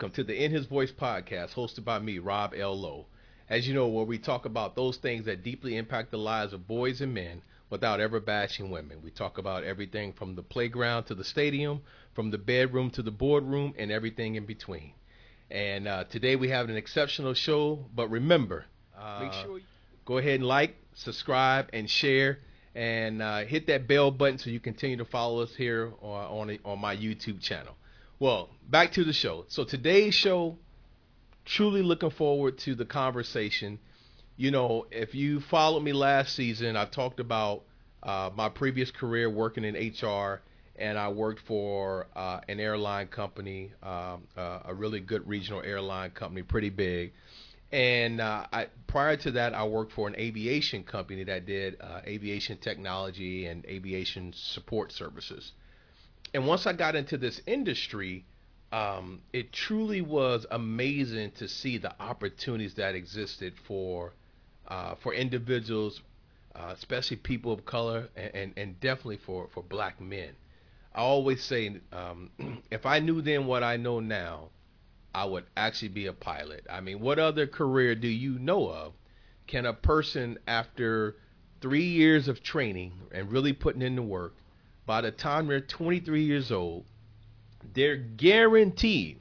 welcome to the In His Voice podcast hosted by me, Rob L. Lowe. As you know, where we talk about those things that deeply impact the lives of boys and men without ever bashing women. We talk about everything from the playground to the stadium, from the bedroom to the boardroom, and everything in between. And today we have an exceptional show, but remember, make sure you go ahead and like, subscribe, and share, and hit that bell button so you continue to follow us here on my YouTube channel. Well, back to the show. So today's show, truly looking forward to the conversation. You know, if you followed me last season, I talked about my previous career working in HR, and I worked for an airline company, a really good regional airline company, pretty big. And prior to that, I worked for an aviation company that did aviation technology and aviation support services. And once I got into this industry, it truly was amazing to see the opportunities that existed for individuals, especially people of color, and definitely for black men. I always say, if I knew then what I know now, I would actually be a pilot. I mean, what other career do you know of? Can a person, after 3 years of training and really putting in the work, by the time they're 23 years old, they're guaranteed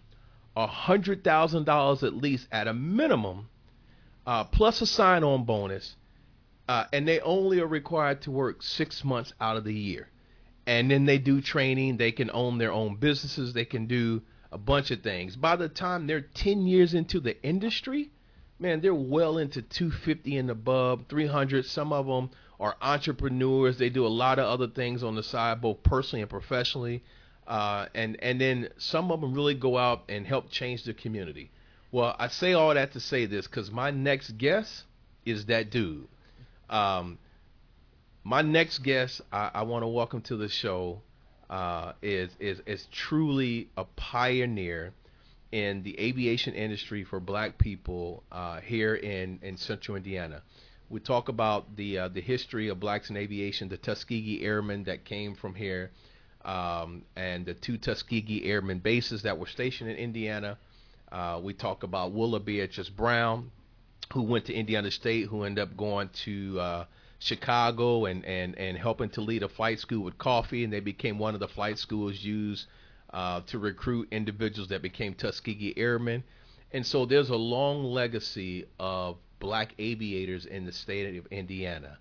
$100,000 at least at a minimum, plus a sign-on bonus, and they only are required to work 6 months out of the year. And then they do training. They can own their own businesses. They can do a bunch of things. By the time they're 10 years into the industry, man, they're well into 250 and above, 300. Some of them are entrepreneurs. They do a lot of other things on the side, both personally and professionally. And then some of them really go out and help change the community. Well, I say all that to say this because my next guest is that dude. My next guest I want to welcome to the show is truly a pioneer in the aviation industry for black people here in Central Indiana. We talk about the history of blacks in aviation, the Tuskegee Airmen that came from here, and the 2 Tuskegee Airmen bases that were stationed in Indiana. We talk about Willa Beatrice Brown, who went to Indiana State, who ended up going to Chicago and helping to lead a flight school with coffee, and they became one of the flight schools used to recruit individuals that became Tuskegee Airmen. And so there's a long legacy of black aviators in the state of Indiana.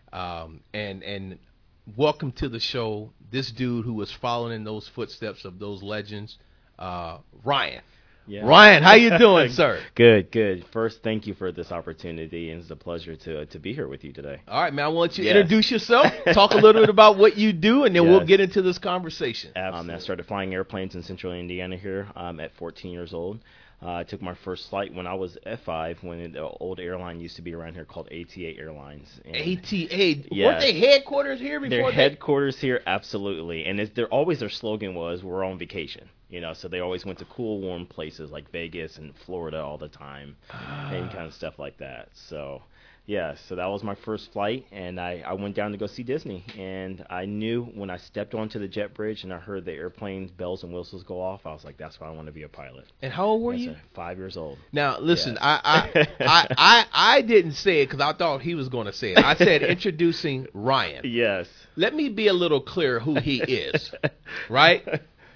And welcome to the show, this dude who was following in those footsteps of those legends, Ryan. Yeah. Ryan, how you doing, sir? Good. First, thank you for this opportunity, and it's a pleasure to be here with you today. All right, man, I want you to introduce yourself, talk a little bit about what you do, and then we'll get into this conversation. I started flying airplanes in Central Indiana here at 14 years old. I took my first flight when I was F5, when the old airline used to be around here called ATA Airlines. And ATA? Yeah. Weren't they headquarters here before? Their headquarters here, absolutely. And their slogan was, we're on vacation. You know, so they always went to cool, warm places like Vegas and Florida all the time and kind of stuff like that. So, yeah, so that was my first flight, and I went down to go see Disney. And I knew when I stepped onto the jet bridge and I heard the airplane bells and whistles go off, I was like, that's why I want to be a pilot. And how old were you? 5 years old. Now, listen, I didn't say it because I thought he was going to say it. I said introducing Ryan. Yes. Let me be a little clear who he is, right?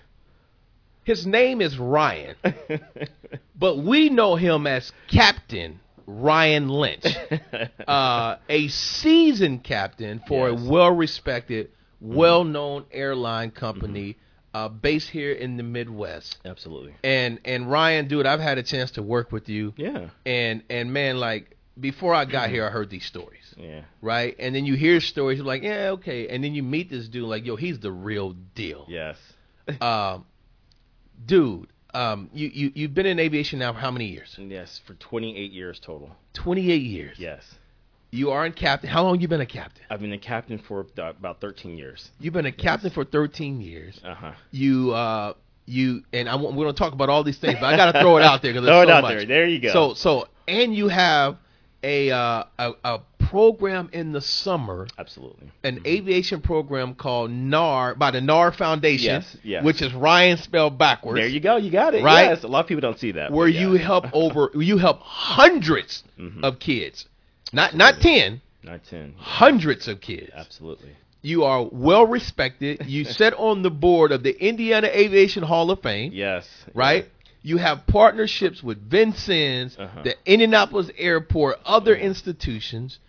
His name is Ryan, but we know him as Captain Ryan Lynch, a seasoned captain for a well-respected, well-known airline company based here in the Midwest. Absolutely. And Ryan, dude, I've had a chance to work with you. Yeah. And man, like, before I got here, I heard these stories. Yeah. Right? And then you hear stories, you're like, yeah, okay. And then you meet this dude, like, yo, he's the real deal. Yes. Dude, you've been in aviation now for how many years? Yes, for 28 years total. 28 years? Yes. You are a captain. How long have you been a captain? I've been a captain for about 13 years. You've been a captain for 13 years. Uh-huh. We're going to talk about all these things, but I got to throw it out there because throw it's so it out much. there. There you go. And you have a program in the summer, Absolutely. an aviation program called NAR by the NAR Foundation, Yes. which is Ryan spelled backwards. There you go. You got it. Right? Yes. A lot of people don't see that. Where but yeah. you help hundreds of kids, not 10, Not 10. hundreds of kids. Absolutely. You are well respected. You sit on the board of the Indiana Aviation Hall of Fame. Yes. Right? Yeah. You have partnerships with Vincennes, the Indianapolis Airport, other institutions.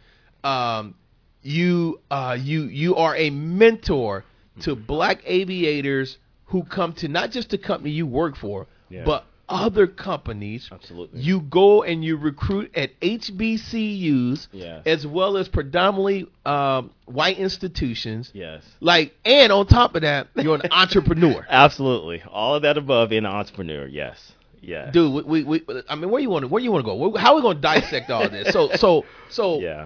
You are a mentor to black aviators who come to not just the company you work for, but other companies. Absolutely. You go and you recruit at HBCUs as well as predominantly white institutions. Yes. And on top of that, you're an entrepreneur. Absolutely. All of that above in an entrepreneur. Yes. Yeah. Dude, we I mean, where you want to go? How are we going to dissect all this? So yeah.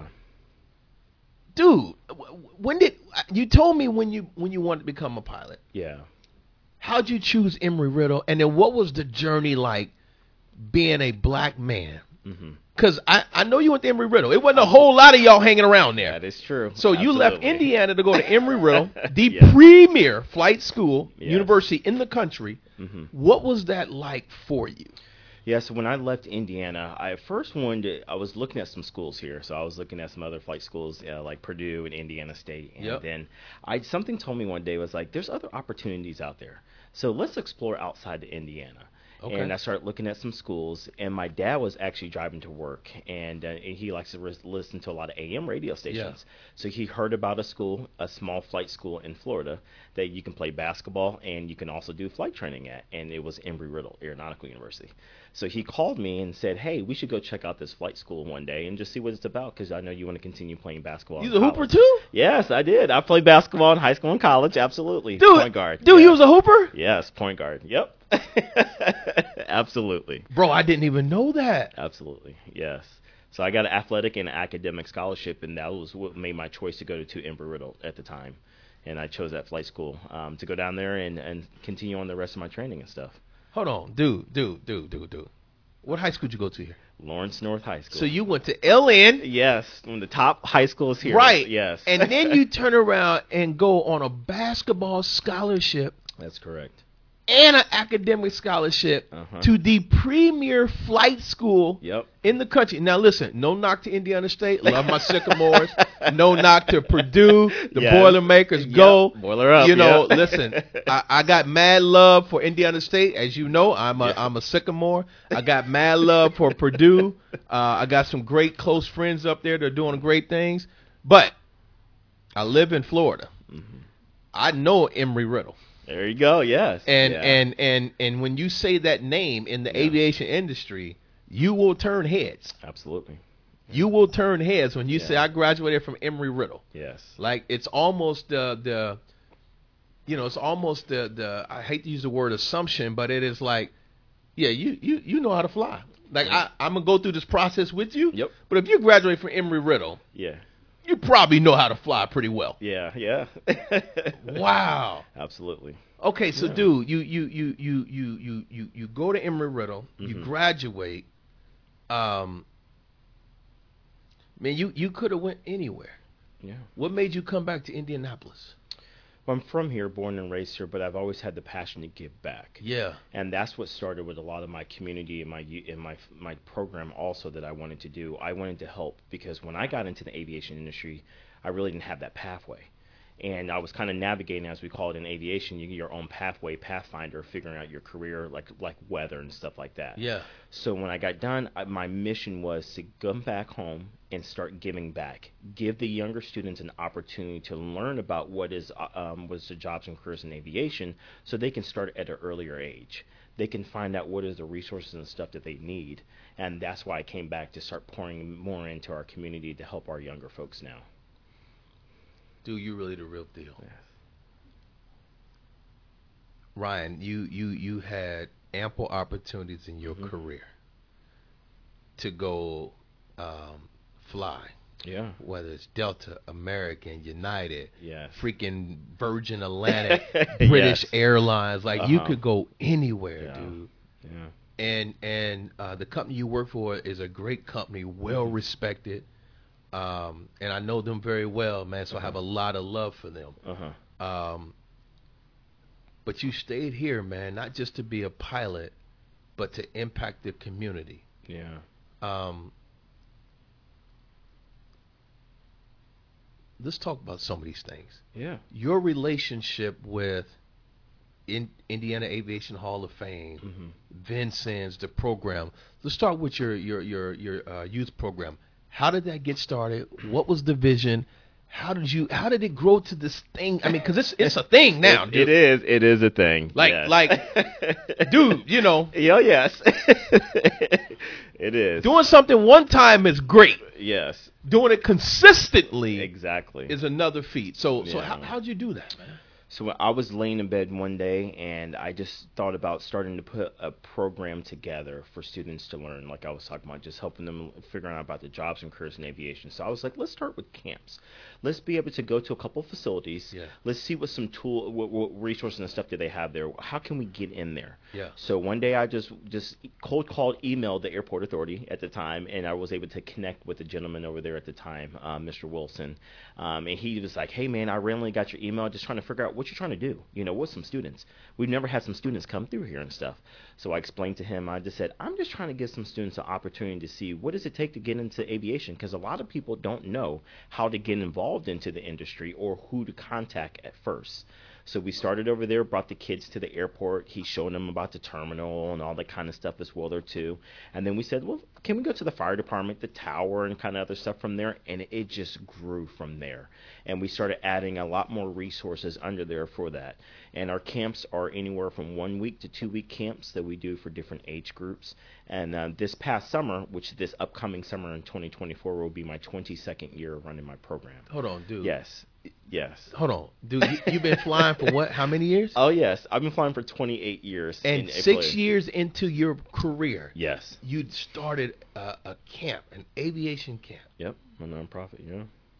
Dude, when did you told me when you wanted to become a pilot? Yeah. How'd you choose Embry-Riddle, and then what was the journey like being a black man? Because I know you went to Embry-Riddle. It wasn't a whole lot of y'all hanging around there. That is true. So you left Indiana to go to Embry-Riddle, the Yes. premier flight school Yes. university in the country. What was that like for you? Yeah, so when I left Indiana, I first I was looking at some schools here. So I was looking at some other flight schools like Purdue and Indiana State. And then something told me one day was like, there's other opportunities out there. So let's explore outside of Indiana. Okay. And I started looking at some schools, and my dad was actually driving to work, and he likes to listen to a lot of AM radio stations. So he heard about a small flight school in Florida that you can play basketball and you can also do flight training at, and it was Embry-Riddle Aeronautical University. So he called me and said, hey, we should go check out this flight school one day and just see what it's about, because I know you want to continue playing basketball. You was a hooper too? Yes, I did. I played basketball in high school and college, absolutely. Dude, point guard. Dude, you was a hooper? Yes, point guard. Yep. Absolutely. Bro, I didn't even know that. Absolutely. Yes. So I got an athletic and academic scholarship, and that was what made my choice to go to Embry-Riddle at the time. And I chose that flight school to go down there and continue on the rest of my training and stuff. Hold on. Dude. What high school did you go to here? Lawrence North High School. So you went to LN. Yes, one of the top high schools here. Right. Yes. And then you turn around and go on a basketball scholarship. That's correct. And an academic scholarship to the premier flight school in the country. Now, listen, no knock to Indiana State. Love my Sycamores. No knock to Purdue. The Boilermakers go. Boiler up. You know, listen, I got mad love for Indiana State. As you know, I'm a Sycamore. I got mad love for Purdue. I got some great close friends up there that are doing great things. But I live in Florida. I know Embry-Riddle. There you go. Yes. And when you say that name in the aviation industry, you will turn heads. Absolutely. You will turn heads when you say I graduated from Embry-Riddle. Yes. Like it's almost the I hate to use the word assumption, but it is like, yeah, you know how to fly. Like I'm gonna go through this process with you. Yep. But if you graduate from Embry-Riddle, you probably know how to fly pretty well. Yeah. Wow. Absolutely. Okay, so dude, you go to Embry-Riddle, you graduate. Man, you could have went anywhere. Yeah. What made you come back to Indianapolis? Well, I'm from here, born and raised here, but I've always had the passion to give back. Yeah. And that's what started with a lot of my community and my program also that I wanted to do. I wanted to help because when I got into the aviation industry, I really didn't have that pathway. And I was kind of navigating, as we call it in aviation, you get your own pathway, pathfinder, figuring out your career, like weather and stuff like that. Yeah. So when I got done, my mission was to come back home and start giving back. Give the younger students an opportunity to learn about what was the jobs and careers in aviation, so they can start at an earlier age. They can find out what is the resources and stuff that they need, and that's why I came back to start pouring more into our community to help our younger folks now. Dude, you're really the real deal. Yes. Ryan, you had ample opportunities in your career to go fly. Yeah. Whether it's Delta, American, United, yes, freaking Virgin Atlantic, British Airlines. Like, you could go anywhere, dude. Yeah. And the company you work for is a great company, well respected, and I know them very well, man. So I have a lot of love for them. But you stayed here, man, not just to be a pilot, but to impact the community. Yeah. Let's talk about some of these things. Yeah. Your relationship with Indiana Aviation Hall of Fame, Vincennes, the program. Let's start with your youth program. How did that get started? What was the vision? How did it grow to this thing? I mean, because it's a thing now, dude. It is a thing. Like, dude, you know. Yeah, yes. It is. Doing something one time is great. Yes. Doing it consistently exactly is another feat. So Yeah. how'd you do that, man? So I was laying in bed one day, and I just thought about starting to put a program together for students to learn, like I was talking about, just helping them figuring out about the jobs and careers in aviation. So I was like, let's start with camps. Let's be able to go to a couple of facilities. Yeah. Let's see what what resources and stuff that they have there. How can we get in there? Yeah. So one day I just cold called, emailed the airport authority at the time, and I was able to connect with the gentleman over there at the time, Mr. Wilson. And he was like, hey, man, I randomly got your email, just trying to figure out what you're trying to do, with some students. We've never had some students come through here and stuff. So I explained to him, I just said, I'm just trying to give some students an opportunity to see what does it take to get into aviation, because a lot of people don't know how to get involved into the industry or who to contact at first. So we started over there, brought the kids to the airport. He showed them about the terminal and all that kind of stuff as well there too. And then we said, well, can we go to the fire department, the tower, and kind of other stuff from there? And it just grew from there. And we started adding a lot more resources under there for that. And our camps are anywhere from 1 week to 2 week camps that we do for different age groups. And this past summer, which this upcoming summer in 2024 will be my 22nd year running my program. Hold on, dude. Yes. Hold on, dude. You've been flying for what? How many years? Oh, yes. I've been flying for 28 years. And 6 years into your career, yes, you started a camp, an aviation camp. Yep, a nonprofit. Yeah.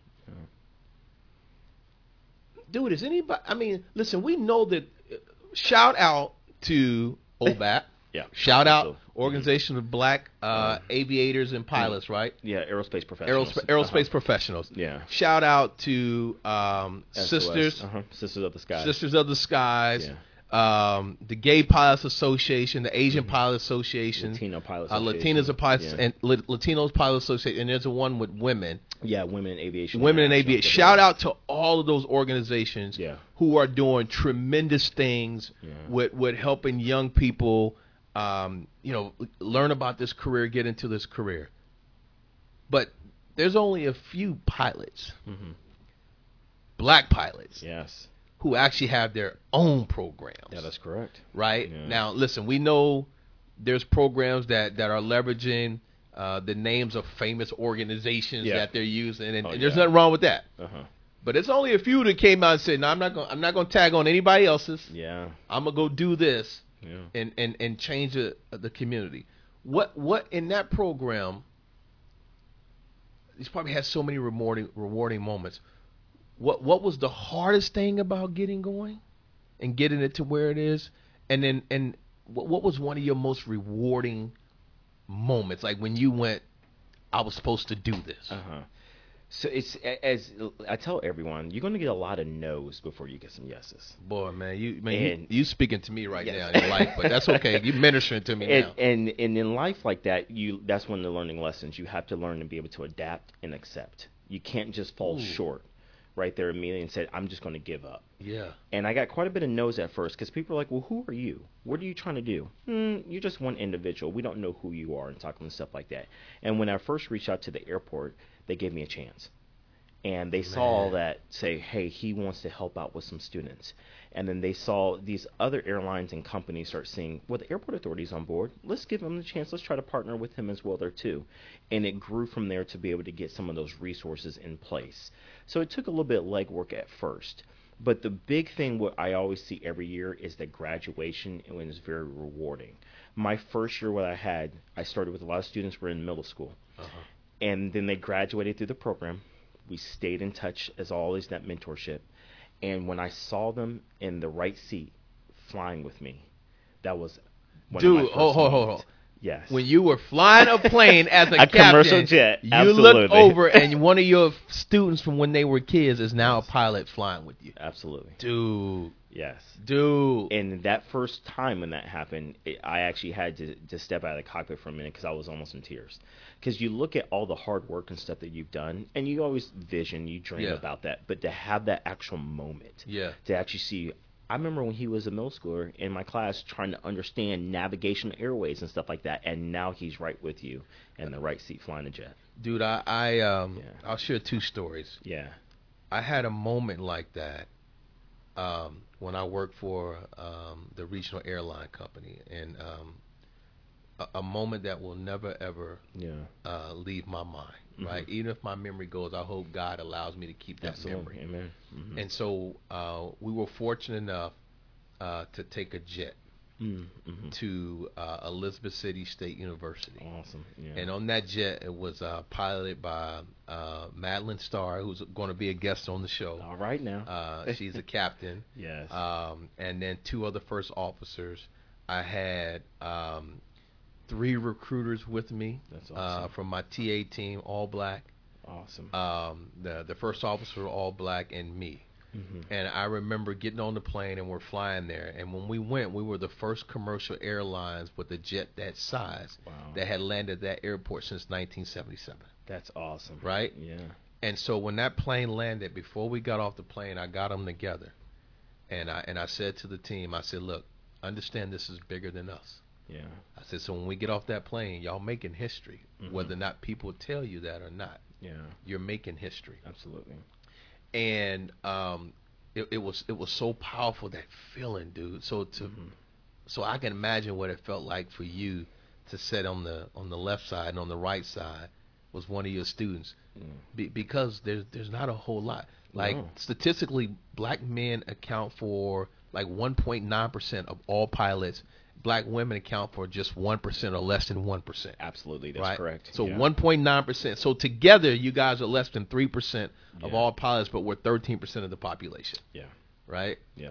Dude, is anybody? I mean, listen. We know that. Shout out to OBAP. Yeah. Shout out Absolutely. Organization of Black Aviators and Pilots, right? Yeah, aerospace professionals. Aerospace professionals. Yeah. Shout out to Sisters. Sisters of the Skies. Sisters of the Skies. Yeah. The Gay Pilots Association, the Asian Pilot Association, Latino Pilot Association. Latinos Pilots and Latinos Pilot Association, and there's a one with women. Yeah, Women in Aviation. Women in Aviation. Shout out to all of those organizations Yeah. who are doing tremendous things with helping young people, learn about this career, get into this career. But there's only a few pilots, black pilots, Yes. who actually have their own programs. Yeah, that's correct. Right? Yeah. Now, listen, we know there's programs that are leveraging the names of famous organizations that they're using, and there's nothing wrong with that. But it's only a few that came out and said, "No, I'm not going to tag on anybody else's. Yeah. I'm gonna go do this Yeah. and change the community." What in that program? These probably had so many rewarding moments. What was the hardest thing about getting going and getting it to where it is? And what was one of your most rewarding moments? Like when you went, I was supposed to do this. So it's, as I tell everyone, you're going to get a lot of no's before you get some yeses. Boy, man, you speaking to me right now in your life, but that's okay. You're ministering to me now. And in life like that, that's one of the learning lessons. You have to learn to be able to adapt and accept. You can't just fall short right there immediately and say, I'm just going to give up. Yeah. And I got quite a bit of no's at first because people are like, well, who are you? What are you trying to do? You're just one individual. We don't know who you are and talking and stuff like that. And when I first reached out to the airport, they gave me a chance. And they saw that, say, hey, he wants to help out with some students. And then they saw these other airlines and companies start seeing, well, the airport authority's on board. Let's give him the chance. Let's try to partner with him as well there, too. And it grew from there to be able to get some of those resources in place. So it took a little bit of legwork at first. But the big thing, what I always see every year, is that graduation, and it's very rewarding. My first year, what I started with a lot of students who were in middle school. And then they graduated through the program. We stayed in touch as always, that mentorship. And when I saw them in the right seat flying with me, that was Dude, hold. Yes. When you were flying a plane as a captain, commercial jet, you absolutely. looked over and one of your students from when they were kids is now a pilot flying with you. Absolutely. Dude. Yes. Dude. And that first time when that happened, I actually had to step out of the cockpit for a minute because I was almost in tears. Because you look at all the hard work and stuff that you've done, and you always you dream about that. But to have that actual moment, to actually see, I remember when he was a middle schooler in my class trying to understand navigation airways and stuff like that, and now he's right with you in the right seat flying a jet. Dude, I'll share 2 stories. Yeah. I had a moment like that when I worked for the regional airline company, and a moment that will never ever leave my mind. Right, even if my memory goes, I hope God allows me to keep that memory. Amen. Mm-hmm. And so we were fortunate enough to take a jet to Elizabeth City State University. Awesome. Yeah. And on that jet, it was piloted by Madeline Starr, who's going to be a guest on the show. All right now. She's a captain. Yes. And then 2 other first officers. I had 3 recruiters with me. That's awesome. From my TA team, all black. Awesome. The first officer, all black, and me. Mm-hmm. And I remember getting on the plane and we're flying there. And when we went, we were the first commercial airlines with a jet that size that had landed at that airport since 1977. That's awesome. Right? Yeah. And so when that plane landed, before we got off the plane, I got them together. And I said to the team, I said, look, understand this is bigger than us. Yeah. I said, so when we get off that plane, y'all making history, whether or not people tell you that or not. Yeah. You're making history. Absolutely. And it was so powerful, that feeling, dude. So I can imagine what it felt like for you to sit on the left side, and on the right side was one of your students, because there's not a whole lot. Like statistically, black men account for like 1.9% of all pilots. Black women account for just 1% or less than 1%. Absolutely, that's correct. So 1.9%. So together, you guys are less than 3% of all pilots, but we're 13% of the population. Yeah. Right? Yeah.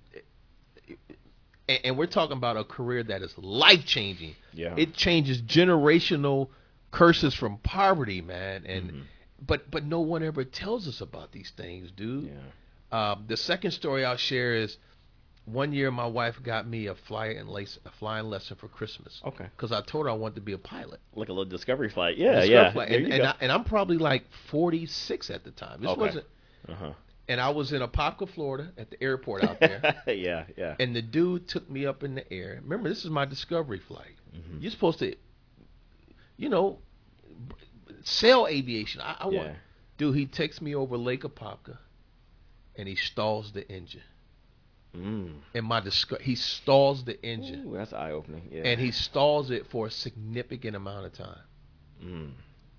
And we're talking about a career that is life-changing. Yeah. It changes generational curses from poverty, man. And but no one ever tells us about these things, dude. Yeah. The second story I'll share is, one year my wife got me a flying lesson for Christmas. Okay. Because I told her I wanted to be a pilot. Like a little discovery flight. Yeah, flight. And I'm probably like 46 at the time. This wasn't. And I was in Apopka, Florida, at the airport out there. Yeah. And the dude took me up in the air. Remember, this is my discovery flight. You're supposed to, sell aviation. I want. Dude, he takes me over Lake Apopka, and he stalls the engine. And he stalls the engine. Ooh, that's eye-opening. Yeah. And he stalls it for a significant amount of time.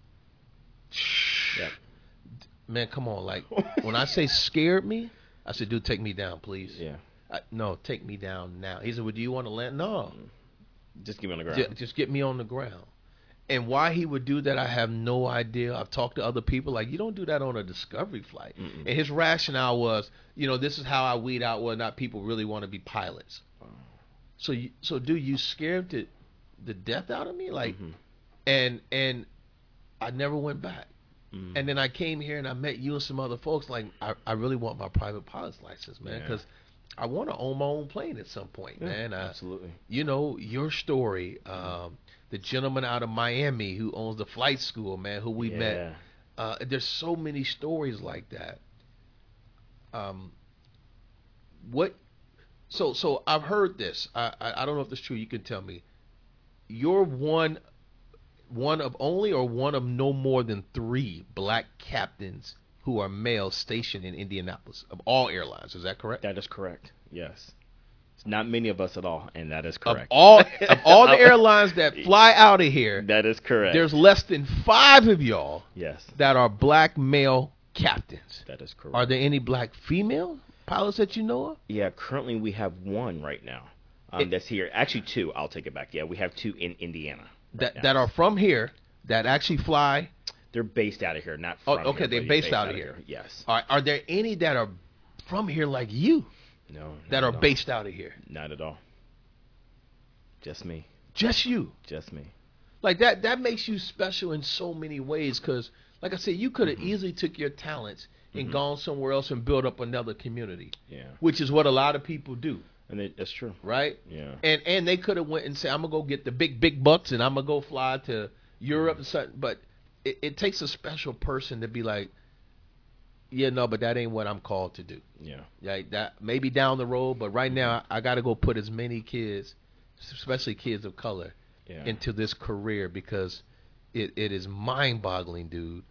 Yep. Man, come on. Like, when I say scared me, I said, dude, take me down, please. Yeah. No, take me down now. He said, well, do you want to land? No. Just get me on the ground. Just get me on the ground. And why he would do that, I have no idea. I've talked to other people, like, you don't do that on a discovery flight. And his rationale was, this is how I weed out whether or not people really want to be pilots. So dude, you scared the death out of me? Like, and I never went back. And then I came here and I met you and some other folks. Like, I really want my private pilot's license, man, because I want to own my own plane at some point, man. Absolutely. Your story, the gentleman out of Miami who owns the flight school, man, who we met. There's so many stories like that. So I've heard this. I don't know if this is true. You can tell me. You're one of only or one of no more than 3 black captains who are male stationed in Indianapolis of all airlines. Is that correct? That is correct. Yes. Not many of us at all, and that is correct. Of all the airlines that fly out of here, that is correct. There's less than 5 of y'all that are black male captains. That is correct. Are there any black female pilots that you know of? Yeah, currently we have 1 right now that's here. Actually 2, I'll take it back. Yeah, we have 2 in Indiana. That are from here, that actually fly? They're based out of here, not from here. They're based out of here. Yes. All right, are there any that are from here like you? No. That are based out of here? Not at all. Just me. Just you. Just me. Like that makes you special in so many ways because, like I said, you could have easily took your talents and gone somewhere else and built up another community. Yeah. Which is what a lot of people do. And that's true. Right? Yeah. And they could have went and said, I'm going to go get the big bucks and I'm going to go fly to Europe and something. But it takes a special person to be like, yeah, no, but that ain't what I'm called to do. Yeah. Like that maybe down the road, but right now I got to go put as many kids, especially kids of color, into this career because it is mind-boggling, dude.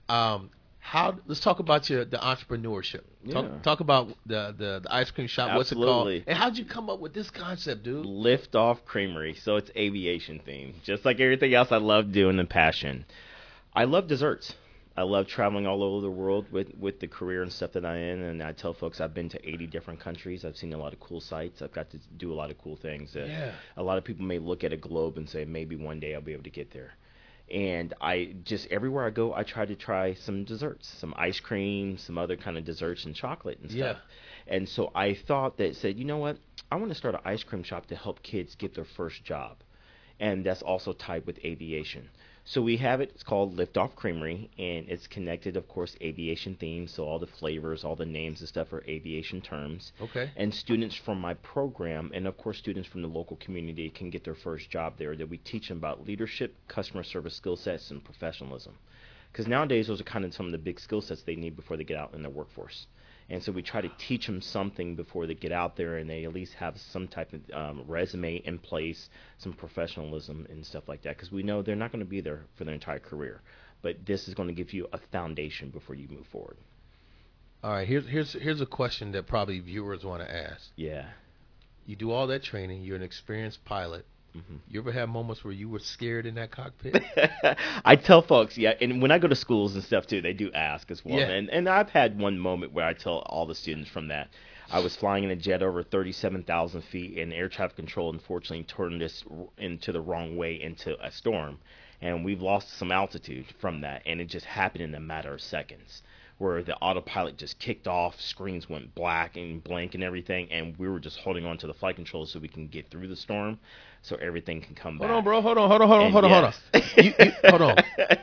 Let's talk about the entrepreneurship. Talk about the ice cream shop. Absolutely. What's it called? And how'd you come up with this concept, dude? Liftoff Creamery. So it's aviation themed. Just like everything else I love doing and passion. I love desserts. I love traveling all over the world with the career and stuff that I'm in. And I tell folks I've been to 80 different countries. I've seen a lot of cool sites. I've got to do a lot of cool things. A lot of people may look at a globe and say, maybe one day I'll be able to get there. And I just, everywhere I go, I try to try some desserts, some ice cream, some other kind of desserts and chocolate and stuff. Yeah. And so I thought that said, you know what? I want to start an ice cream shop to help kids get their first job. And that's also tied with aviation. So we have it. It's called Liftoff Creamery, and it's connected, of course, aviation themed. So all the flavors, all the names and stuff are aviation terms. Okay. And students from my program, and of course students from the local community, can get their first job there. That we teach them about leadership, customer service skill sets, and professionalism. Because nowadays those are kind of some of the big skill sets they need before they get out in the workforce. And so we try to teach them something before they get out there, and they at least have some type of resume in place, some professionalism and stuff like that, because we know they're not going to be there for their entire career. But this is going to give you a foundation before you move forward. All right, here's a question that probably viewers want to ask. Yeah. You do all that training. You're an experienced pilot. Mm-hmm. You ever have moments where you were scared in that cockpit? I tell folks, yeah, and when I go to schools and stuff too, they do ask as well. Yeah. And I've had one moment where I tell all the students from that. I was flying in a jet over 37,000 feet, and air traffic control unfortunately turned us into the wrong way into a storm. And we've lost some altitude from that, and it just happened in a matter of seconds, where the autopilot just kicked off, screens went black and blank and everything, and we were just holding on to the flight controls so we can get through the storm, so everything can come back. Hold on, bro. Hold on. Hold on.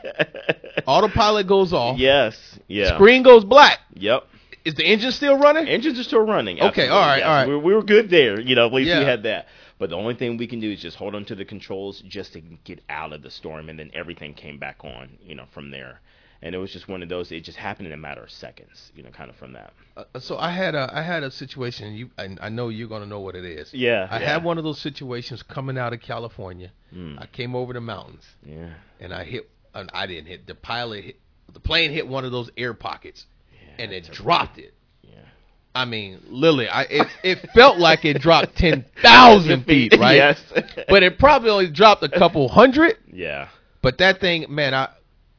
Autopilot goes off. Yes. Yeah. Screen goes black. Yep. Is the engine still running? Engines are still running. Okay. Absolutely. All right. Yes. All right. We were good there. You know, at least we had that. But the only thing we can do is just hold on to the controls just to get out of the storm, and then everything came back on, you know, from there. And it was just one of those. It just happened in a matter of seconds, you know, kind of from that. So I had a situation. I know you're gonna know what it is. Yeah. I had one of those situations coming out of California. I came over the mountains. Yeah. And I didn't hit the pilot. The plane hit one of those air pockets, and it dropped it. Yeah. I mean, literally, it felt like it dropped 10,000 feet, right? Yes. But it probably only dropped a couple hundred. Yeah. But that thing, man,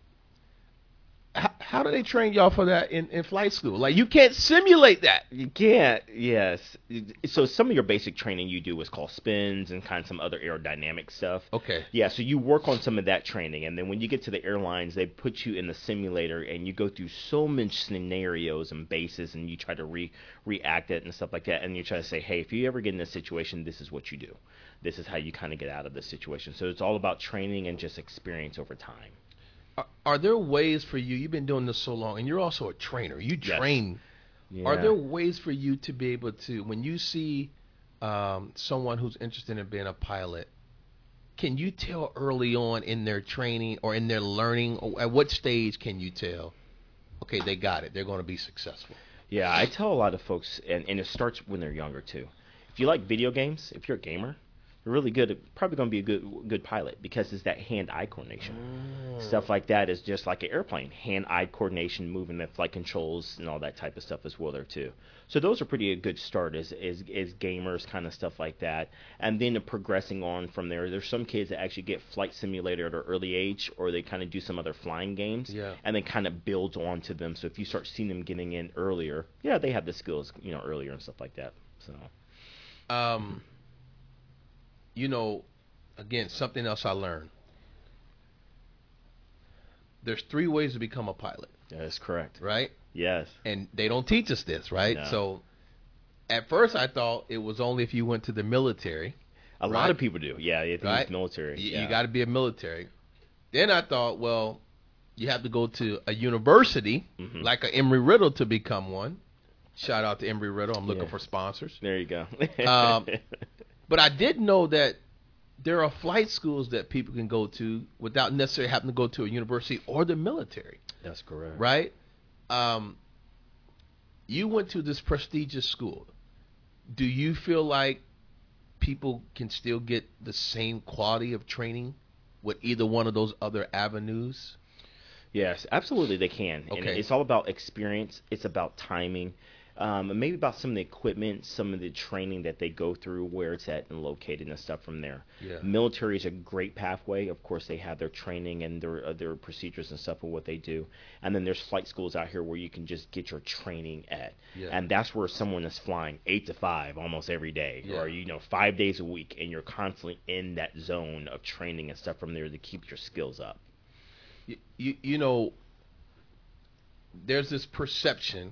how do they train y'all for that in flight school? Like, you can't simulate that. You can't, yes. So some of your basic training you do is called spins and kind of some other aerodynamic stuff. Okay. Yeah, so you work on some of that training, and then when you get to the airlines, they put you in the simulator, and you go through so many scenarios and bases, and you try to react it and stuff like that, and you try to say, hey, if you ever get in this situation, this is what you do. This is how you kind of get out of this situation. So it's all about training and just experience over time. Are there ways for you? You've been doing this so long, and you're also a trainer. You train. Yes. Are there ways for you to be able to, when you see someone who's interested in being a pilot, can you tell early on in their training or in their learning, or at what stage can you tell, okay, they got it, they're going to be successful? Yeah, I tell a lot of folks, and it starts when they're younger too. If you like video games, if you're a gamer, you're really good, probably going to be a good pilot, because it's that hand-eye coordination. Stuff like that is just like an airplane. Hand-eye coordination, moving the flight controls and all that type of stuff as well there too. So those are pretty a good start as gamers, kind of stuff like that. And then progressing on from there, there's some kids that actually get flight simulator at an early age, or they kind of do some other flying games, and then kind of builds on to them. So if you start seeing them getting in earlier, yeah, they have the skills, you know, earlier and stuff like that. So. You know, again, something else I learned. There's 3 ways to become a pilot. That is correct. Right? Yes. And they don't teach us this, right? No. So at first I thought it was only if you went to the military. A lot of people do. Yeah, I think right? it's military. You got to be a military. Then I thought, well, you have to go to a university like a Embry-Riddle to become one. Shout out to Embry-Riddle. I'm looking for sponsors. There you go. But I did know that there are flight schools that people can go to without necessarily having to go to a university or the military. That's correct. Right? You went to this prestigious school. Do you feel like people can still get the same quality of training with either one of those other avenues? Yes, absolutely they can. Okay. And it's all about experience. It's about timing. And maybe about some of the equipment, some of the training that they go through, where it's at and located and stuff from there. Yeah. Military is a great pathway. Of course, they have their training and their procedures and stuff of what they do. And then there's flight schools out here where you can just get your training at. Yeah. And that's where someone is flying 8 to 5 almost every day, or 5 days a week, and you're constantly in that zone of training and stuff from there to keep your skills up. You know, there's this perception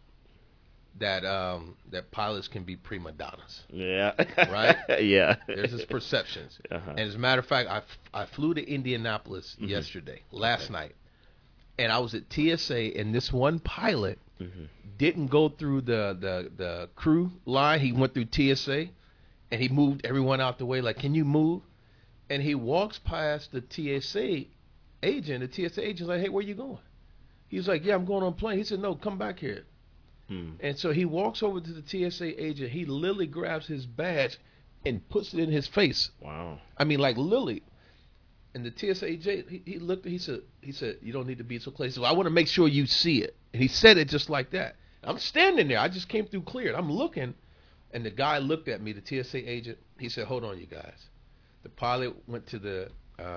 that that pilots can be prima donnas. Yeah. Right? Yeah. There's this perception. And as a matter of fact, I flew to Indianapolis last night. And I was at TSA, and this one pilot didn't go through the crew line. He went through TSA, and he moved everyone out the way, like, can you move? And he walks past the TSA agent. The TSA agent's like, hey, where you going? He's like, yeah, I'm going on a plane. He said, no, come back here. And so he walks over to the TSA agent. He literally grabs his badge and puts it in his face. Wow. I mean, like, literally. And the TSA agent, he looked. He said, you don't need to be so close. So I want to make sure you see it. And he said it just like that. I'm standing there. I just came through cleared. I'm looking, and the guy looked at me. The TSA agent. He said, hold on, you guys. The pilot went to the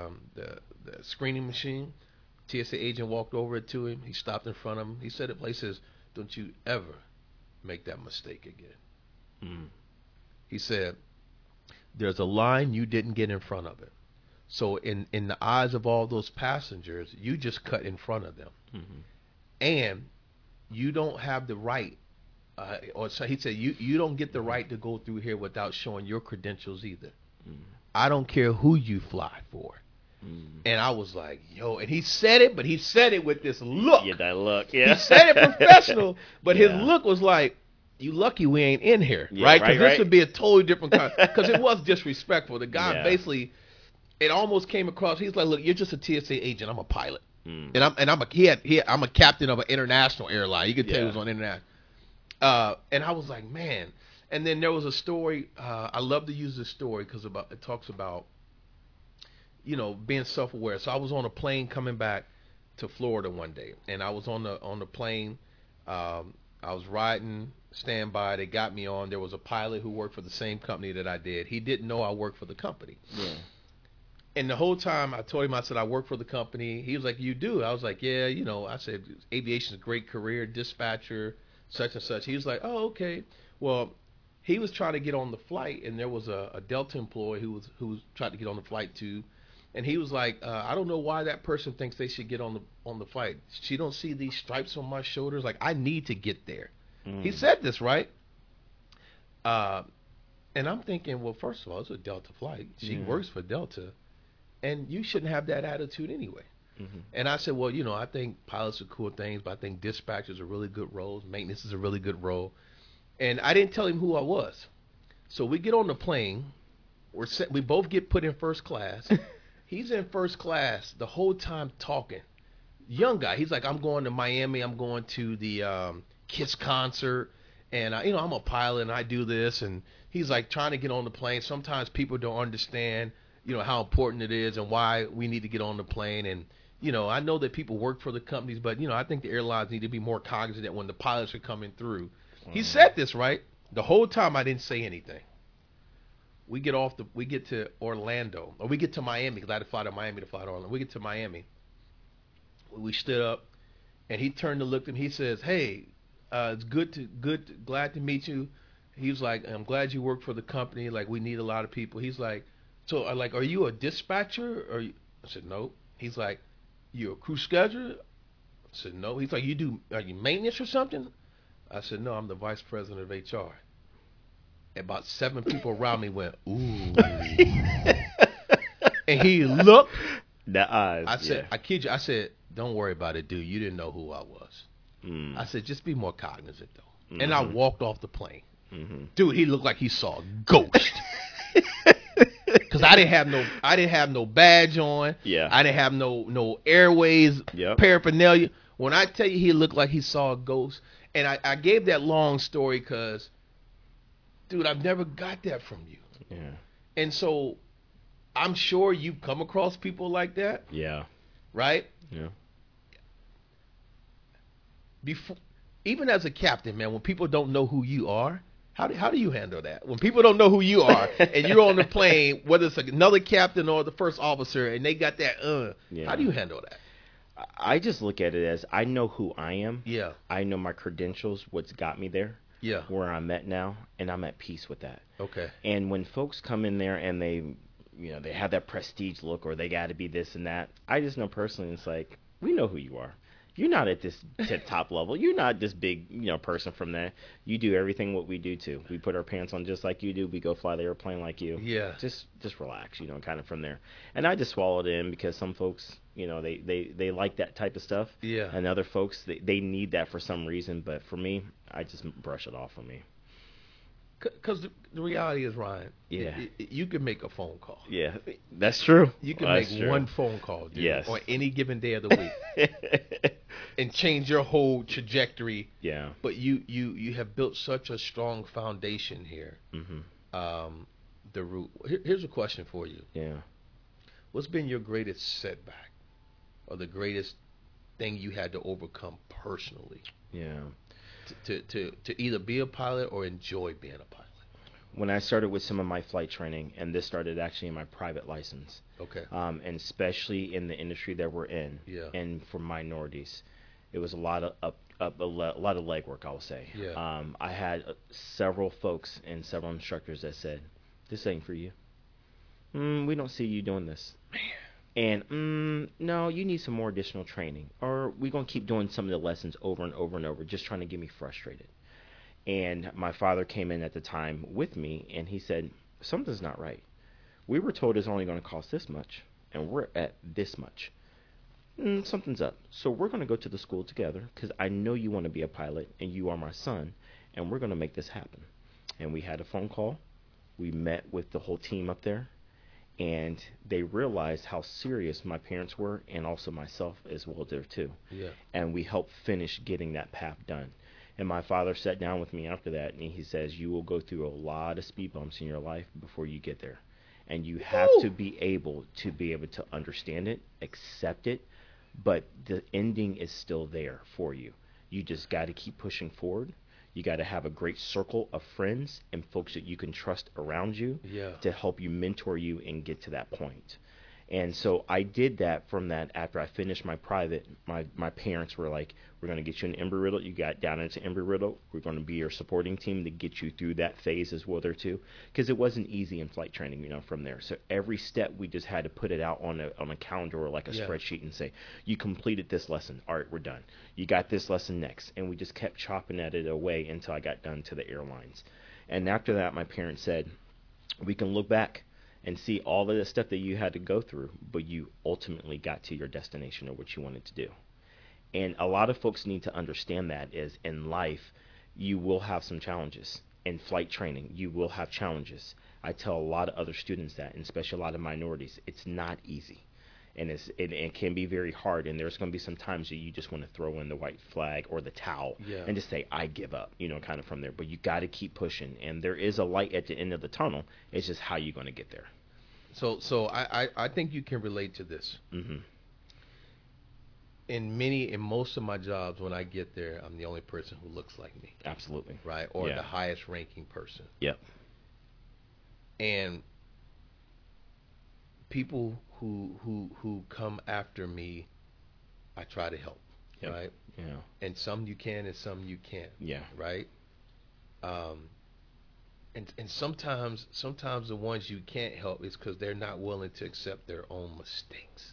screening machine. TSA agent walked over to him. He stopped in front of him. He said, he says, don't you ever make that mistake again. He said, there's a line you didn't get in front of it. So in the eyes of all those passengers, you just cut in front of them. And you don't have the right, or so he said, you don't get the right to go through here without showing your credentials either. I don't care who you fly for. And I was like, yo, and he said it, but he said it with this look. Yeah, that look. Yeah. He said it professional, but his look was like, you lucky we ain't in here, right? Because this would be a totally different kind. Because it was disrespectful. The guy basically, it almost came across. He's like, look, you're just a TSA agent. I'm a pilot, and I'm a captain of an international airline. You could tell he was on international. And I was like, man. And then there was a story. I love to use this story because it talks about, you know, being self-aware. So I was on a plane coming back to Florida one day, and I was on the plane. I was riding standby. They got me on. There was a pilot who worked for the same company that I did. He didn't know I worked for the company. Yeah. And the whole time I told him, I said, I work for the company. He was like, you do? I was like, yeah, you know. I said, aviation is a great career, dispatcher, such and such. He was like, oh, okay. Well, he was trying to get on the flight, and there was a Delta employee who was trying to get on the flight too. And he was like, I don't know why that person thinks they should get on the flight. She don't see these stripes on my shoulders. Like, I need to get there. He said this, right? And I'm thinking, well, first of all, it's a Delta flight. She works for Delta, and you shouldn't have that attitude anyway. And I said, well, you know, I think pilots are cool things, but I think dispatchers are really good roles. Maintenance is a really good role. And I didn't tell him who I was. So we get on the plane. We both get put in first class. He's in first class the whole time talking. Young guy. He's like, I'm going to Miami. I'm going to the Kiss concert. And, you know, I'm a pilot and I do this. And he's like trying to get on the plane. Sometimes people don't understand, you know, how important it is and why we need to get on the plane. And, you know, I know that people work for the companies, but, you know, I think the airlines need to be more cognizant that when the pilots are coming through. He said this, right? The whole time I didn't say anything. We get to Orlando, or we get to Miami, because I had to fly to Miami to fly to Orlando. We get to Miami. We stood up, and he turned to look at me. He says, hey, it's glad to meet you. He was like, I'm glad you work for the company. Like, we need a lot of people. He's like, so, like, are you a dispatcher? I said, no. He's like, you a crew scheduler? I said, no. He's like, are you maintenance or something? I said, no, I'm the vice president of HR. about 7 people around me went, ooh. And he looked. The eyes. I said, yeah. I kid you. I said, don't worry about it, dude. You didn't know who I was. Mm. I said, just be more cognizant, though. Mm-hmm. And I walked off the plane. Mm-hmm. Dude, he looked like he saw a ghost. Because I didn't have no badge on. Yeah. I didn't have no airways paraphernalia. When I tell you he looked like he saw a ghost, and I gave that long story because, dude, I've never got that from you. Yeah. And so I'm sure you've come across people like that. Yeah. Right? Yeah. Before, even as a captain, man, when people don't know who you are, how do you handle that? When people don't know who you are and you're on the plane, whether it's another captain or the first officer, and they got that, how do you handle that? I just look at it as I know who I am. Yeah. I know my credentials, what's got me there. Yeah. Where I'm at now, and I'm at peace with that. Okay. And when folks come in there and they have that prestige look or they got to be this and that, I just know personally it's like, we know who you are. You're not at this top level. You're not this big, person from that. You do everything what we do too. We put our pants on just like you do. We go fly the airplane like you. Yeah. Just relax, kind of from there. And I just swallowed it in because some folks, they like that type of stuff. Yeah. And other folks, they need that for some reason. But for me, I just brush it off of me. Because the reality is, Ryan, yeah, you can make a phone call. Yeah, that's true. You can make one phone call, dude, yes, on any given day of the week, and change your whole trajectory. Yeah. But you have built such a strong foundation here. Mm-hmm. The root. Here's a question for you. Yeah. What's been your greatest setback, or the greatest thing you had to overcome personally? Yeah. To either be a pilot or enjoy being a pilot? When I started with some of my flight training, and this started actually in my private license. Okay. And especially in the industry that we're in. Yeah. And for minorities, it was a lot of a lot of legwork, I will say. Yeah. I had several folks and several instructors that said, "This ain't for you. We don't see you doing this." Man. And no, you need some more additional training, or we're gonna keep doing some of the lessons over and over and over, just trying to get me frustrated. And my father came in at the time with me, and he said, "Something's not right. We were told it's only going to cost this much, and we're at this much. Something's up. So we're going to go to the school together, because I know you want to be a pilot, and you are my son, and we're going to make this happen." And we had a phone call. We met with the whole team up there. And they realized how serious my parents were, and also myself as well there too. Yeah. And we helped finish getting that path done. And my father sat down with me after that, and he says, "You will go through a lot of speed bumps in your life before you get there. And you have to be able to understand it, accept it, but the ending is still there for you. You just got to keep pushing forward. You got to have a great circle of friends and folks that you can trust around you to help you, mentor you, and get to that point." And so I did that from that. After I finished my private, my parents were like, "We're going to get you an Embry-Riddle." You got down into Embry-Riddle. We're going to be your supporting team to get you through that phase as well there too. Because it wasn't easy in flight training, from there. So every step we just had to put it out on a calendar or like a spreadsheet and say, "You completed this lesson. All right, we're done. You got this lesson next." And we just kept chopping at it away until I got done to the airlines. And after that, my parents said, "We can look back and see all of the stuff that you had to go through, but you ultimately got to your destination or what you wanted to do." And a lot of folks need to understand that is in life, you will have some challenges. In flight training, you will have challenges. I tell a lot of other students that, and especially a lot of minorities, it's not easy. And it can be very hard, and there's going to be some times that you just want to throw in the white flag or the towel and just say, "I give up," kind of from there. But you got to keep pushing, and there is a light at the end of the tunnel. It's just how you're going to get there. So I think you can relate to this. Mm-hmm. In most of my jobs, when I get there, I'm the only person who looks like me. Absolutely. Right? Or the highest ranking person. Yep. And people who come after me, I try to help. Yep. Right? Yeah. And some you can and some you can't. Yeah. Right? And sometimes the ones you can't help is because they're not willing to accept their own mistakes.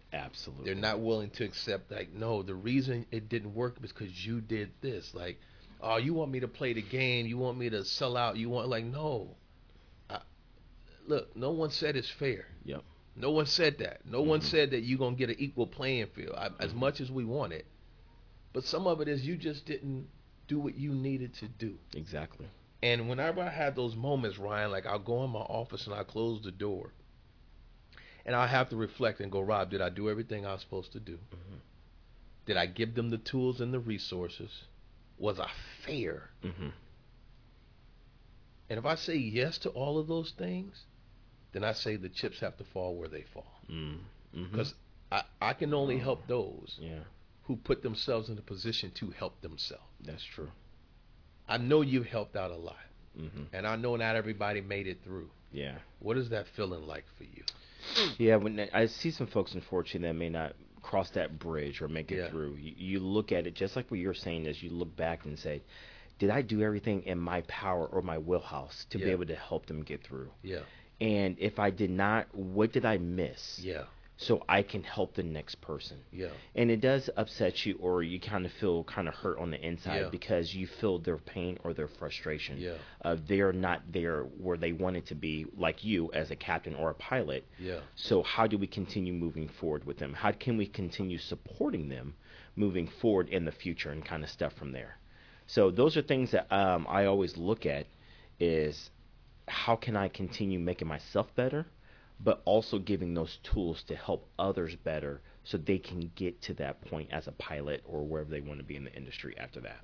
Absolutely. They're not willing to accept, like, no, the reason it didn't work is because you did this. Like, Oh, you want me to play the game? You want me to sell out? You want no. I, Look, no one said it's fair. Yep. No one said that. No one said that you're gonna get an equal playing field. As much as we want it, but some of it is you just didn't do what you needed to do. Exactly. And whenever I have those moments, Ryan, like I'll go in my office and I'll close the door, and I'll have to reflect and go, Rob, did I do everything I was supposed to do? Did I give them the tools and the resources? Was I fair? And if I say yes to all of those things, then I say the chips have to fall where they fall. Because I can only help those who put themselves in a position to help themselves. That's true. I know you've helped out a lot. And I know not everybody made it through. Yeah. What is that feeling like for you? Yeah, when I see some folks, unfortunately, that may not cross that bridge or make it through, you look at it just like what you're saying is you look back and say, did I do everything in my power or my wheelhouse to be able to help them get through? Yeah. And if I did not, what did I miss? Yeah. So I can help the next person. Yeah. And it does upset you, or you kind of feel kind of hurt on the inside because you feel their pain or their frustration. Yeah. They're not there where they wanted to be, like you as a captain or a pilot. Yeah. So how do we continue moving forward with them? How can we continue supporting them moving forward in the future and kind of stuff from there? So those are things that I always look at is how can I continue making myself better, but also giving those tools to help others better so they can get to that point as a pilot or wherever they want to be in the industry after that.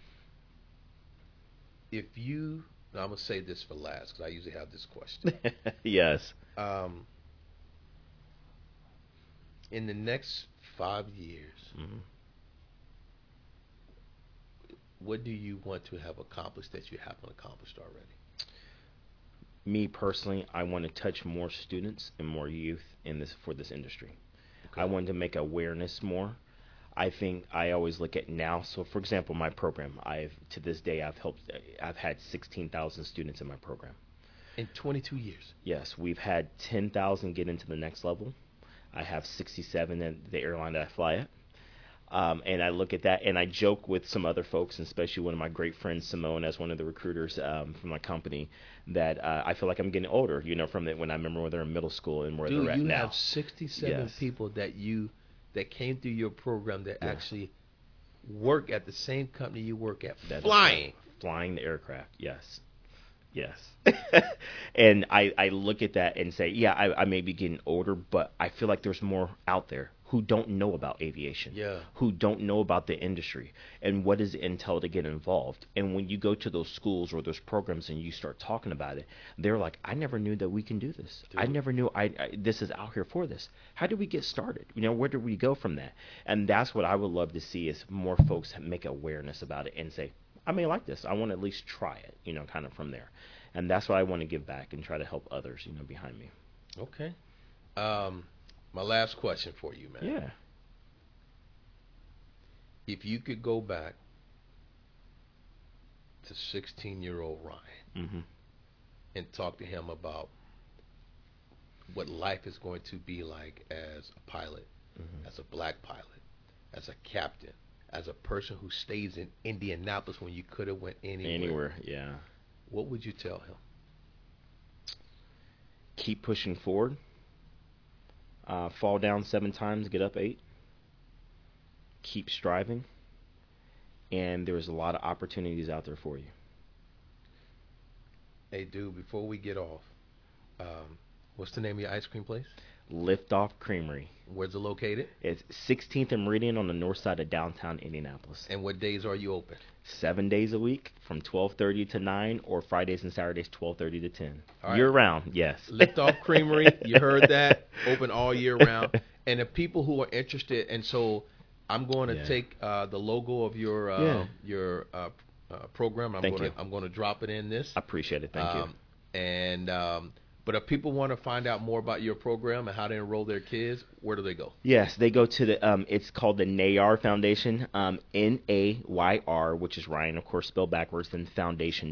I'm going to say this for last because I usually have this question. Yes. In the next 5 years, what do you want to have accomplished that you haven't accomplished already? Me personally, I want to touch more students and more youth for this industry. Okay. I want to make awareness more. I think I always look at now. So, for example, my program, to this day I've had 16,000 students in my program. In 22 years. Yes, we've had 10,000 get into the next level. I have 67 in the airline that I fly at. And I look at that, and I joke with some other folks, and especially one of my great friends, Simone, as one of the recruiters from my company, that I feel like I'm getting older, from when I remember when they're in middle school and where they're at now. Dude, you have 67 people that came through your program that actually work at the same company you work at, flying the aircraft. Yes. And I look at that and say, I may be getting older, but I feel like there's more out there who don't know about aviation, who don't know about the industry, and what does it entail to get involved. And when you go to those schools or those programs and you start talking about it, they're like, I never knew that we can do this. Dude. I never knew this is out here for this. How do we get started? Where do we go from that? And that's what I would love to see is more folks make awareness about it and say, I may like this. I want to at least try it, kind of from there. And that's what I want to give back and try to help others, behind me. Okay. My last question for you, man. Yeah. If you could go back to 16-year-old Ryan and talk to him about what life is going to be like as a pilot, as a black pilot, as a captain, as a person who stays in Indianapolis when you could have went anywhere. Yeah. What would you tell him? Keep pushing forward. Fall down 7 times, get up 8. Keep striving. And there's a lot of opportunities out there for you. Hey, dude, before we get off, what's the name of your ice cream place? Liftoff Creamery. Where's it located? It's 16th and Meridian on the north side of downtown Indianapolis. And what days are you open? 7 days a week from 12:30 to 9, or Fridays and Saturdays 12:30 to 10. Right. Year round, yes. Liftoff Creamery, you heard that? Open all year round. And the people who are interested, and so I'm going to take the logo of your program. I'm going to drop it in this. I appreciate it. Thank you. And but if people want to find out more about your program and how to enroll their kids, where do they go? Yes, they go to the it's called the NAYR Foundation, NAYR, which is Ryan, of course, spelled backwards, then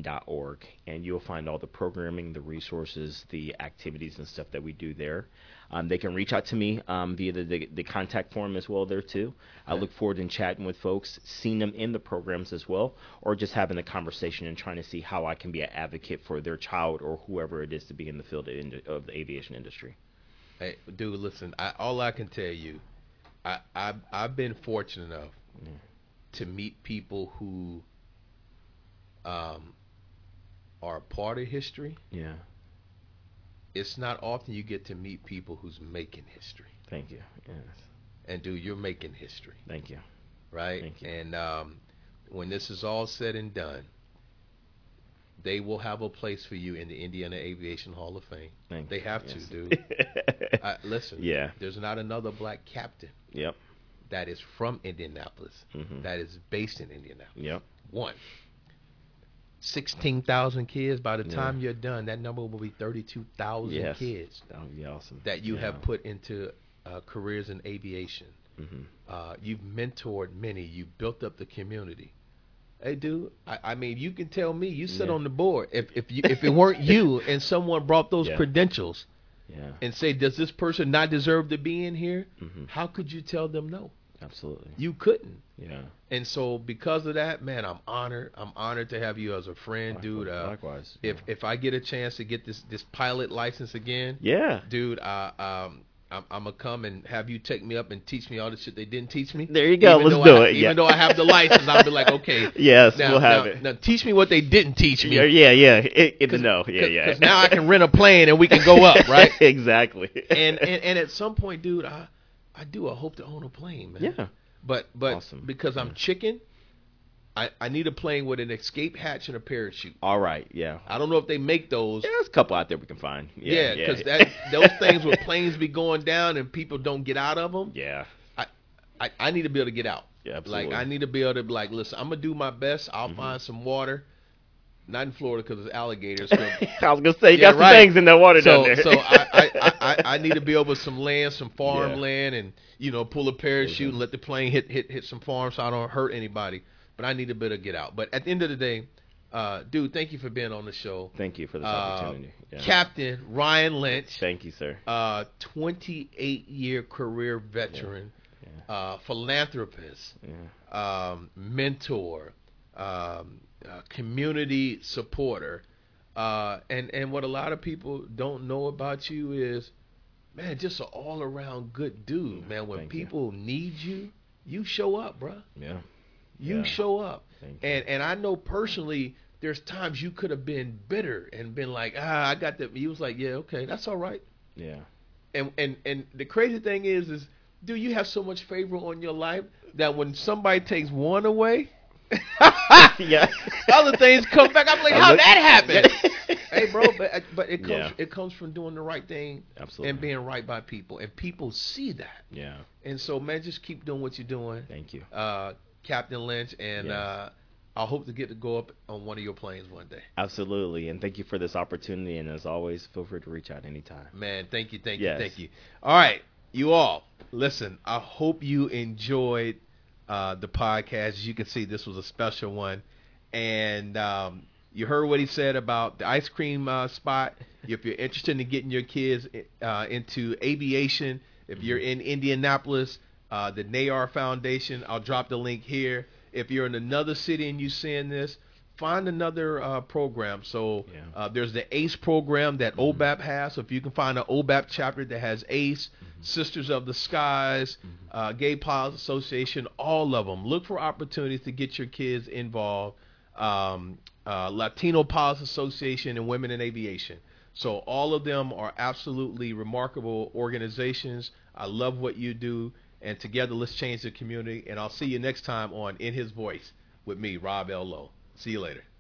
foundation.org, and you'll find all the programming, the resources, the activities and stuff that we do there. They can reach out to me via the contact form as well there too. I look forward to chatting with folks, seeing them in the programs as well, or just having a conversation and trying to see how I can be an advocate for their child or whoever it is to be in the field of the aviation industry. Hey, dude, listen, all I can tell you, I've been fortunate enough to meet people who are a part of history. Yeah. It's not often you get to meet people who's making history. Thank you. Yes. And dude, you're making history. Thank you. Right? Thank you. And when this is all said and done, they will have a place for you in the Indiana Aviation Hall of Fame. They have to, dude. Listen, Yeah. There's not another black captain Yep. that is from Indianapolis, that is based in Indianapolis. Yep. One. 16,000 kids. By the time you're done, that number will be 32,000 kids. That would be awesome. That you have put into careers in aviation. You've mentored many. You've built up the community. Hey, dude, I mean, you can tell me you sit on the board. If it weren't you and someone brought those credentials and say, does this person not deserve to be in here? How could you tell them no? Absolutely. You couldn't. Yeah. And so because of that, man, I'm honored. I'm honored to have you as a friend, dude. Likewise. If I get a chance to get this pilot license again, dude, I'm gonna come and have you take me up and teach me all the shit they didn't teach me. There you go. Let's do it. Even though I have the license, I'll be like, okay. Yes, now, we'll have it. Now teach me what they didn't teach me. Yeah. Because now I can rent a plane and we can go up, right? Exactly. And at some point, dude, I hope to own a plane, man. Yeah. But awesome. Because I'm chicken, I need a plane with an escape hatch and a parachute. All right, yeah. I don't know if they make those. Yeah, there's a couple out there we can find. Yeah, because those things where planes be going down and people don't get out of them. Yeah. I need to be able to get out. Yeah, absolutely. Like, I need to be able to be like, listen, I'm going to do my best. I'll find some water. Not in Florida because it's alligators. I was going to say, you got some things in that water down there. So I need to be over some land, some farmland, and, pull a parachute and let the plane hit some farms so I don't hurt anybody. But I need to be able to get out. But at the end of the day, dude, thank you for being on the show. Thank you for this opportunity. Yeah. Captain Ryan Lynch. Thank you, sir. 28-year career veteran, philanthropist, mentor, community supporter. And what a lot of people don't know about you is, man, just an all-around good dude, man. When people need you, you show up, bro. Yeah. You show up. And I know personally there's times you could have been bitter and been like, I got that. He was like, yeah, okay, that's all right. Yeah. And the crazy thing is, dude, you have so much favor on your life that when somebody takes one away, other things come back. I'm like, how'd that happen? Hey, bro, but it comes from doing the right thing. Absolutely. And being right by people, and people see that. Yeah. And so, man, just keep doing what you're doing. Thank you, Captain Lynch, and I hope to get to go up on one of your planes one day. Absolutely, and thank you for this opportunity. And as always, feel free to reach out anytime. Man, thank you. All right, you all, listen. I hope you enjoyed the podcast. As you can see, this was a special one, and you heard what he said about the ice cream spot. If you're interested in getting your kids into aviation, if you're in Indianapolis, the NAR Foundation, I'll drop the link here. If you're in another city and you're seeing this, find another program. So there's the ACE program that OBAP has. So if you can find an OBAP chapter that has ACE, Sisters of the Skies, Gay Pilots Association, all of them. Look for opportunities to get your kids involved. Latino Pilots Association and Women in Aviation. So all of them are absolutely remarkable organizations. I love what you do. And together, let's change the community. And I'll see you next time on In His Voice with me, Rob L. Lowe. See you later.